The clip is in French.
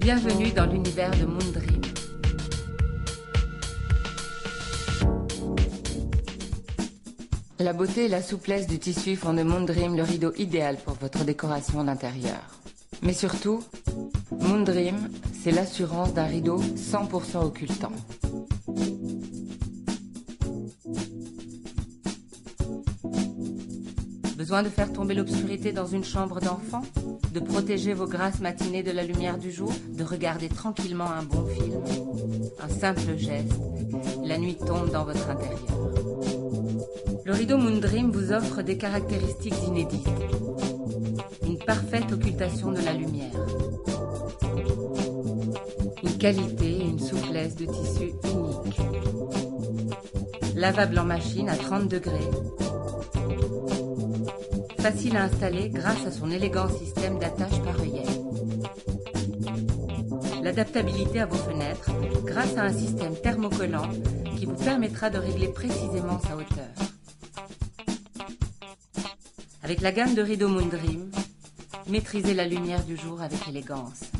Bienvenue dans l'univers de Moondream. La beauté et la souplesse du tissu font de Moondream le rideau idéal pour votre décoration d'intérieur. Mais surtout, Moondream, c'est l'assurance d'un rideau 100% occultant. Besoin de faire tomber l'obscurité dans une chambre d'enfant? De protéger vos grasses matinées de la lumière du jour? De regarder tranquillement un bon film? Un simple geste, la nuit tombe dans votre intérieur. Le rideau Moondream vous offre des caractéristiques inédites. Une parfaite occultation de la lumière. Une qualité et une souplesse de tissu unique. Lavable en machine à 30 degrés. Facile à installer grâce à son élégant système d'attache par œillet. L'adaptabilité à vos fenêtres grâce à un système thermocollant qui vous permettra de régler précisément sa hauteur. Avec la gamme de rideaux Moondream, maîtrisez la lumière du jour avec élégance.